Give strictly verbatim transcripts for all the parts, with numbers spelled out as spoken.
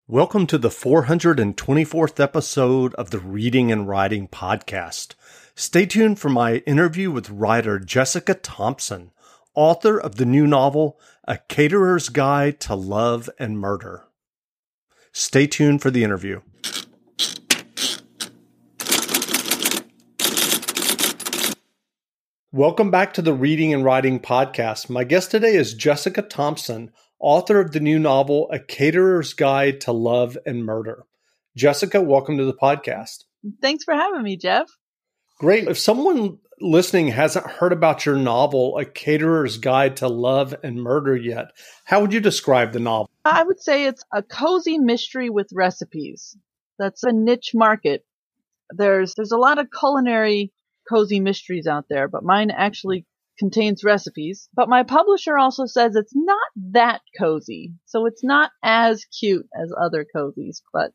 Welcome to the four hundred twenty-fourth episode of the Reading and Writing Podcast. Stay tuned for my interview with writer Jessica Thompson, author of the new novel, A Caterer's Guide to Love and Murder. Stay tuned for the interview. Welcome back to the Reading and Writing Podcast. My guest today is Jessica Thompson, author of the new novel, A Caterer's Guide to Love and Murder. Jessica, welcome to the podcast. Thanks for having me, Jeff. Great. If someone listening hasn't heard about your novel, A Caterer's Guide to Love and Murder yet, how would you describe the novel? I would say it's a cozy mystery with recipes. That's a niche market. There's there's a lot of culinary cozy mysteries out there, but mine actually contains recipes. But my publisher also says it's not that cozy. So it's not as cute as other cozies, but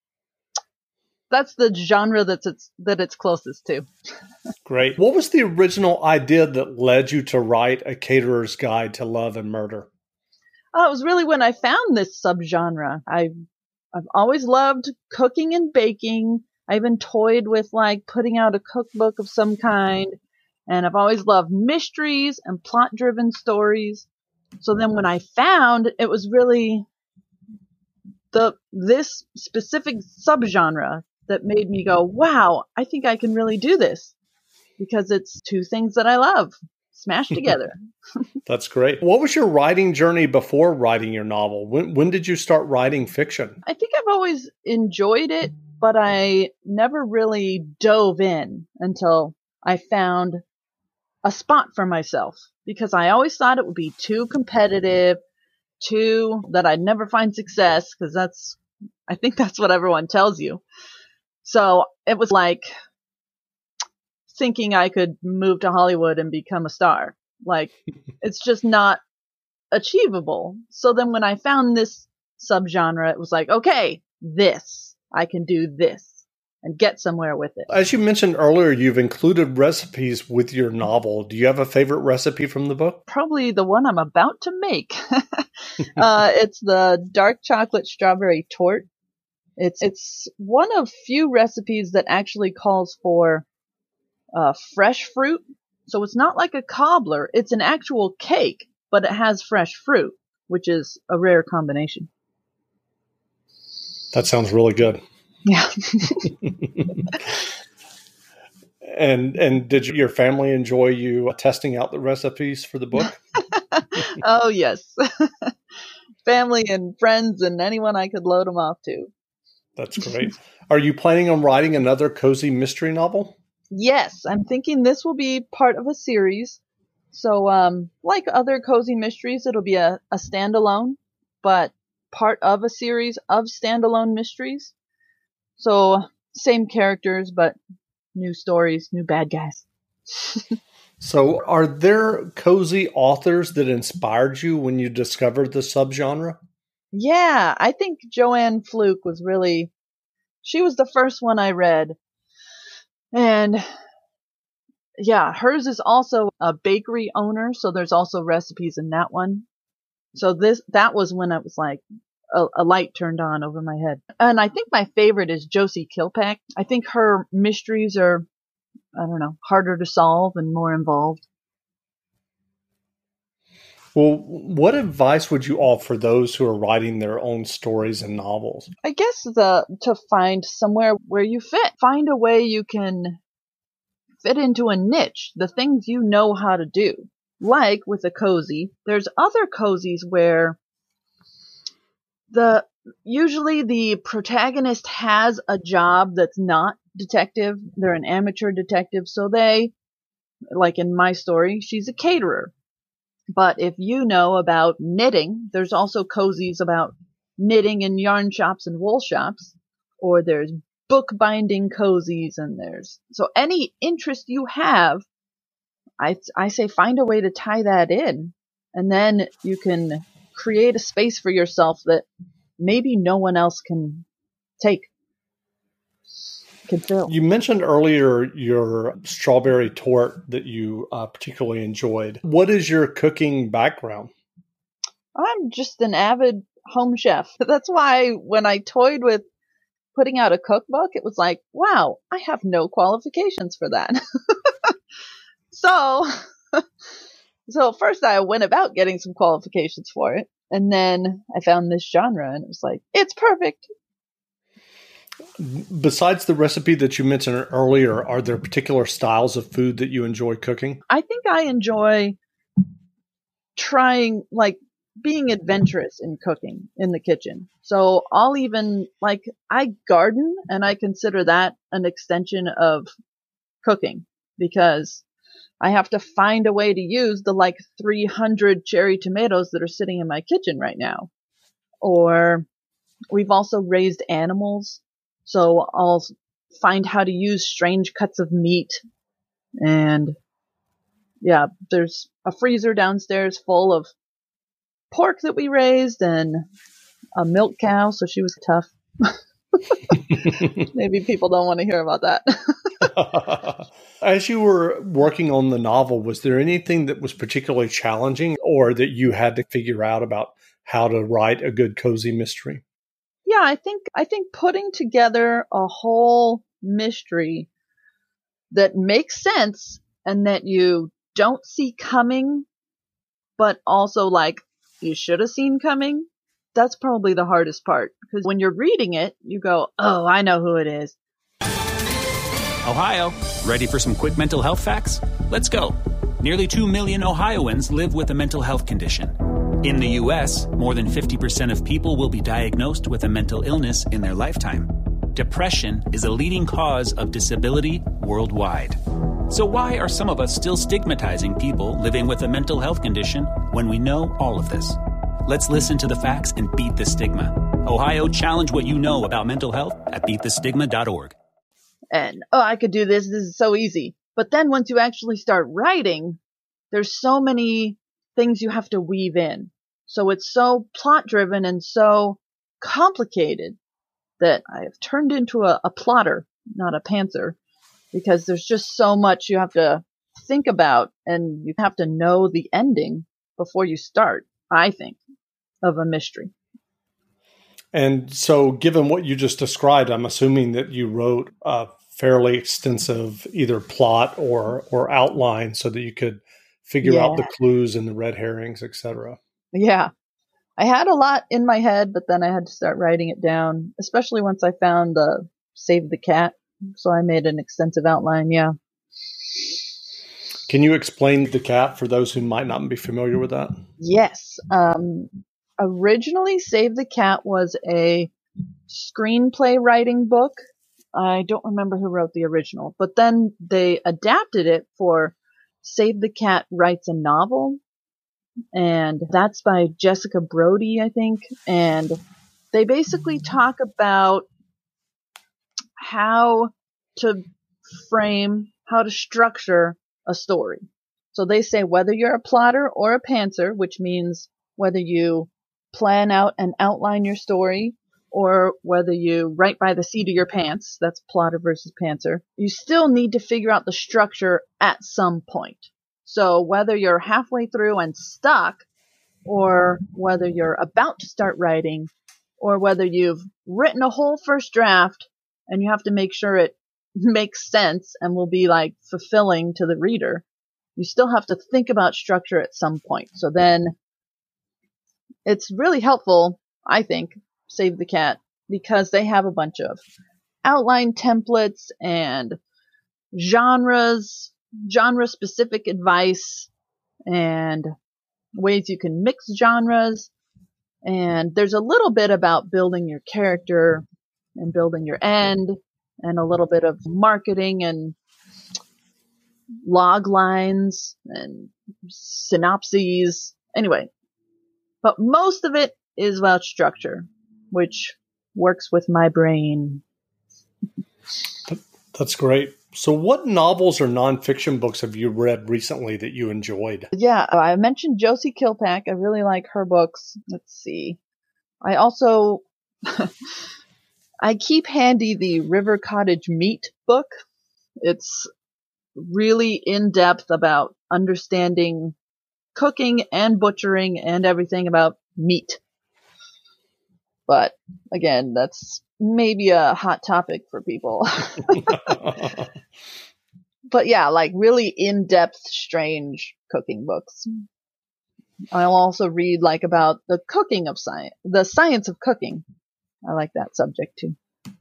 that's the genre that's it's, that it's closest to. Great. What was the original idea that led you to write A Caterer's Guide to Love and Murder? Oh, it was really when I found this subgenre. I've, I've always loved cooking and baking. I even toyed with like putting out a cookbook of some kind. And I've always loved mysteries and plot-driven stories. So then when I found it was really the this specific subgenre that made me go, wow, I think I can really do this. Because it's two things that I love smashed together. That's great. What was your writing journey before writing your novel? When, when did you start writing fiction? I think I've always enjoyed it, but I never really dove in until I found a spot for myself, because I always thought it would be too competitive, too, that I'd never find success, because that's, I think that's what everyone tells you. So it was like thinking I could move to Hollywood and become a star. Like, it's just not achievable. So then when I found this subgenre, it was like, okay, this, I can do this and get somewhere with it. As you mentioned earlier, you've included recipes with your novel. Do you have a favorite recipe from the book? Probably the one I'm about to make. uh, it's the dark chocolate strawberry torte. It's it's one of few recipes that actually calls for uh, fresh fruit. So it's not like a cobbler. It's an actual cake, but it has fresh fruit, which is a rare combination. That sounds really good. Yeah. and and did your family enjoy you testing out the recipes for the book? Oh, yes. Family and friends and anyone I could load them off to. That's great. Are you planning on writing another cozy mystery novel? Yes, I'm thinking this will be part of a series. So, um, like other cozy mysteries, it'll be a, a standalone, but part of a series of standalone mysteries. So, same characters, but new stories, new bad guys. So, are there cozy authors that inspired you when you discovered the subgenre? Yeah, I think Joanne Fluke was really, she was the first one I read. And yeah, hers is also a bakery owner, so there's also recipes in that one. So this, that was when I was like, A, a light turned on over my head. And I think my favorite is Josie Kilpack. I think her mysteries are, I don't know, harder to solve and more involved. Well, what advice would you offer those who are writing their own stories and novels? I guess the to find somewhere where you fit. Find a way you can fit into a niche, the things you know how to do. Like with a cozy, there's other cozies where The usually the protagonist has a job that's not detective. They're an amateur detective. So they, like in my story, she's a caterer. But if you know about knitting, there's also cozies about knitting in yarn shops and wool shops. Or there's bookbinding cozies, and there's, so any interest you have, I, I say find a way to tie that in. And then you can create a space for yourself that maybe no one else can take, can fill. You mentioned earlier your strawberry torte that you uh, particularly enjoyed. What is your cooking background? I'm just an avid home chef. That's why when I toyed with putting out a cookbook, it was like, wow, I have no qualifications for that. so, so first I went about getting some qualifications for it. And then I found this genre and it was like, it's perfect. Besides the recipe that you mentioned earlier, are there particular styles of food that you enjoy cooking? I think I enjoy trying, like, being adventurous in cooking in the kitchen. So I'll even, like, I garden and I consider that an extension of cooking because I have to find a way to use the like three hundred cherry tomatoes that are sitting in my kitchen right now. Or we've also raised animals. So I'll find how to use strange cuts of meat. And yeah, there's a freezer downstairs full of pork that we raised and a milk cow. So she was tough. Maybe people don't want to hear about that. As you were working on the novel, was there anything that was particularly challenging or that you had to figure out about how to write a good cozy mystery? Yeah, I think I think putting together a whole mystery that makes sense and that you don't see coming, but also like you should have seen coming, that's probably the hardest part. Because when you're reading it, you go, oh, I know who it is. Ohio, ready for some quick mental health facts? Let's go. Nearly two million Ohioans live with a mental health condition. In the U S, more than fifty percent of people will be diagnosed with a mental illness in their lifetime. Depression is a leading cause of disability worldwide. So why are some of us still stigmatizing people living with a mental health condition when we know all of this? Let's listen to the facts and beat the stigma. Ohio, challenge what you know about mental health at beat the stigma dot org. And, oh, I could do this. This is so easy. But then once you actually start writing, there's so many things you have to weave in. So it's so plot driven and so complicated that I have turned into a, a plotter, not a pantser, because there's just so much you have to think about and you have to know the ending before you start, I think, of a mystery. And so given what you just described, I'm assuming that you wrote a fairly extensive either plot or or outline so that you could figure Yeah. out the clues and the red herrings, et cetera. Yeah. I had a lot in my head, but then I had to start writing it down, especially once I found the Save the Cat. So I made an extensive outline, yeah. Can you explain the cat for those who might not be familiar with that? Yes. Um, originally, Save the Cat was a screenplay writing book. I don't remember who wrote the original, but then they adapted it for Save the Cat Writes a Novel. And that's by Jessica Brody, I think. And they basically talk about how to frame, how to structure a story. So they say whether you're a plotter or a pantser, which means whether you plan out and outline your story or whether you write by the seat of your pants, that's plotter versus pantser, you still need to figure out the structure at some point. So whether you're halfway through and stuck, or whether you're about to start writing, or whether you've written a whole first draft and you have to make sure it makes sense and will be like fulfilling to the reader, you still have to think about structure at some point. So then it's really helpful, I think, Save the Cat, because they have a bunch of outline templates and genres, genre-specific advice, and ways you can mix genres. And there's a little bit about building your character and building your end, and a little bit of marketing and log lines and synopses. Anyway, but most of it is about structure, which works with my brain. That's great. So what novels or nonfiction books have you read recently that you enjoyed? Yeah, I mentioned Josie Kilpack. I really like her books. Let's see. I also, I keep handy the River Cottage Meat book. It's really in-depth about understanding cooking and butchering and everything about meat. But again, that's maybe a hot topic for people. But yeah, like really in-depth, strange cooking books. I'll also read like about the cooking of science, the science of cooking. I like that subject too.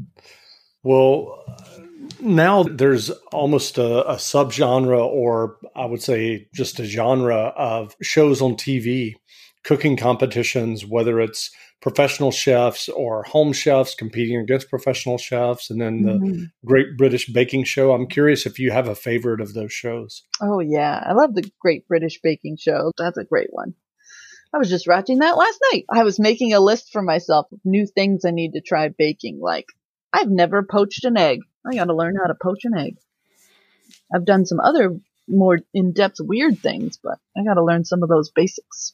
Well, now there's almost a, a subgenre, or I would say just a genre of shows on T V, cooking competitions, whether it's professional chefs or home chefs competing against professional chefs, and then the mm-hmm. Great British Baking Show. I'm curious if you have a favorite of those shows. Oh, yeah. I love the Great British Baking Show. That's a great one. I was just watching that last night. I was making a list for myself of new things I need to try baking. Like, I've never poached an egg. I got to learn how to poach an egg. I've done some other more in-depth weird things, but I got to learn some of those basics.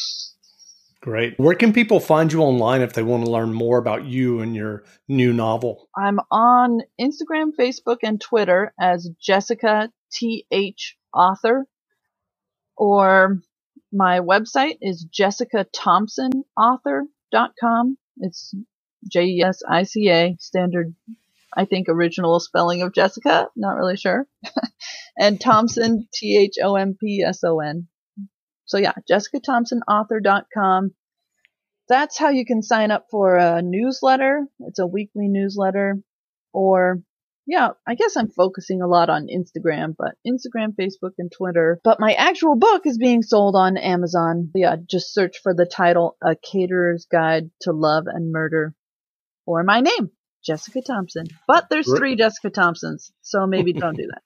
Great. Where can people find you online if they want to learn more about you and your new novel? I'm on Instagram, Facebook, and Twitter as Jessica T H Author, or my website is jessica thompson author dot com. It's J E S I C A, standard, I think, original spelling of Jessica. Not really sure. And Thompson, T H O M P S O N. So yeah, jessica thompson author dot com. That's how you can sign up for a newsletter. It's a weekly newsletter. Or, yeah, I guess I'm focusing a lot on Instagram, but Instagram, Facebook, and Twitter. But my actual book is being sold on Amazon. Yeah, just search for the title, A Caterer's Guide to Love and Murder, or my name, Jessica Thompson. But there's three Jessica Thompsons, so maybe don't do that.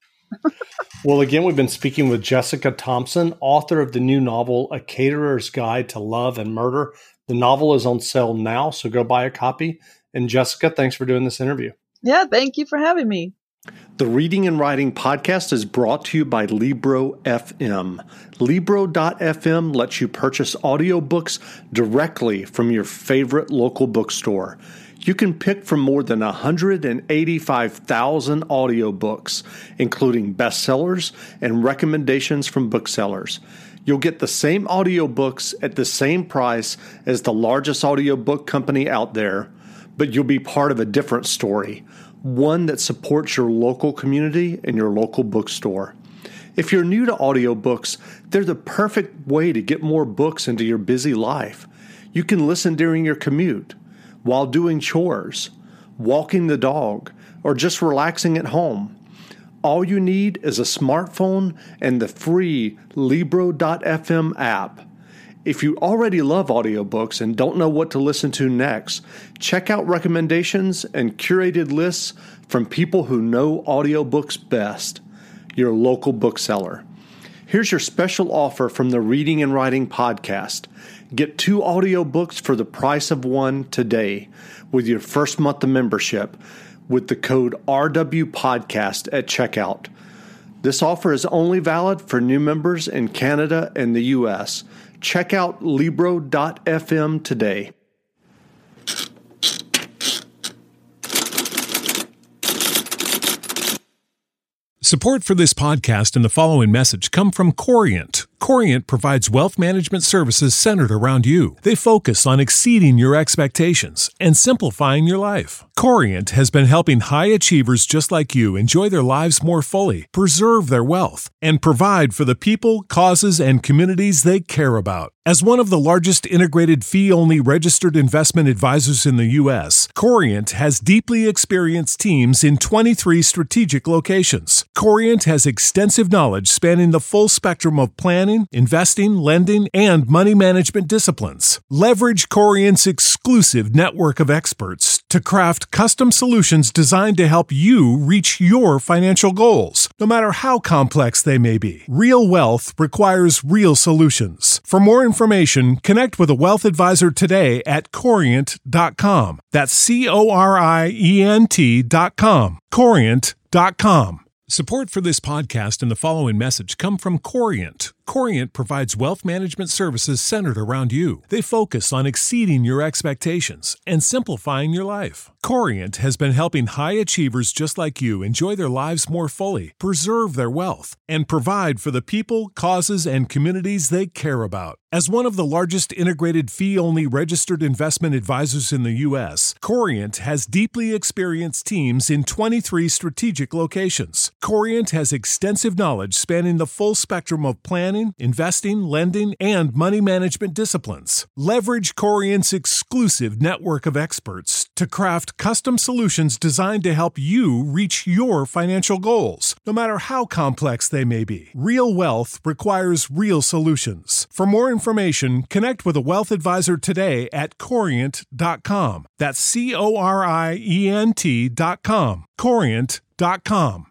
Well, again, we've been speaking with Jessica Thompson, author of the new novel, A Caterer's Guide to Love and Murder. The novel is on sale now, so go buy a copy. And Jessica, thanks for doing this interview. Yeah, thank you for having me. The Reading and Writing Podcast is brought to you by Libro F M. Libro dot f m lets you purchase audiobooks directly from your favorite local bookstore. You can pick from more than one hundred eighty-five thousand audiobooks, including bestsellers and recommendations from booksellers. You'll get the same audiobooks at the same price as the largest audiobook company out there, but you'll be part of a different story, one that supports your local community and your local bookstore. If you're new to audiobooks, they're the perfect way to get more books into your busy life. You can listen during your commute, while doing chores, walking the dog, or just relaxing at home. All you need is a smartphone and the free Libro dot f m app. If you already love audiobooks and don't know what to listen to next, check out recommendations and curated lists from people who know audiobooks best, your local bookseller. Here's your special offer from the Reading and Writing Podcast. Get two audiobooks for the price of one today with your first month of membership with the code R W Podcast at checkout. This offer is only valid for new members in Canada and the U S. Check out Libro dot f m today. Support for this podcast and the following message come from Corient. Corient provides wealth management services centered around you. They focus on exceeding your expectations and simplifying your life. Corient has been helping high achievers just like you enjoy their lives more fully, preserve their wealth, and provide for the people, causes, and communities they care about. As one of the largest integrated fee-only registered investment advisors in the U S, Corient has deeply experienced teams in twenty-three strategic locations. Corient has extensive knowledge spanning the full spectrum of planning, investing, lending, and money management disciplines. Leverage Corient's exclusive network of experts to craft custom solutions designed to help you reach your financial goals, no matter how complex they may be. Real wealth requires real solutions. For more information, connect with a wealth advisor today at corient dot com. That's C O R I E N T dot com. corient dot com. Support for this podcast and the following message come from Corient. Corient provides wealth management services centered around you. They focus on exceeding your expectations and simplifying your life. Corient has been helping high achievers just like you enjoy their lives more fully, preserve their wealth, and provide for the people, causes, and communities they care about. As one of the largest integrated fee-only registered investment advisors in the U S, Corient has deeply experienced teams in twenty-three strategic locations. Corient has extensive knowledge spanning the full spectrum of planning, investing, lending, and money management disciplines. Leverage Corient's exclusive network of experts to craft custom solutions designed to help you reach your financial goals, no matter how complex they may be. Real wealth requires real solutions. For more information, connect with a wealth advisor today at corient dot com. That's C O R I E N T dot com. corient dot com.